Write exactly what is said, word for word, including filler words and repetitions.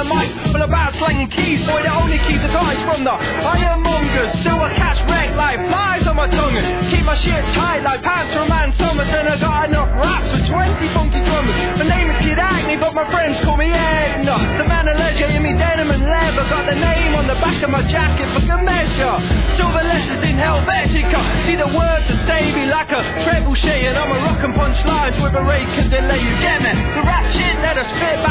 a mic full of bad slanging keys, boy, that only keeps the guys from the ironmongers. Still I catch wreck like flies on my tongue and keep my shit tight like pants from Man Summers. And I got enough raps for twenty funky drummers. The name is Kid Acne, but my friends call me Edna. The man of leisure in me denim and leather, got the name on the back of my jacket for good measure. Silver letters in Helvetica, see the words that stay me like a trebuchet, and I'm a rock and punch lines with a rake and delay. You get me? The rap shit let us spit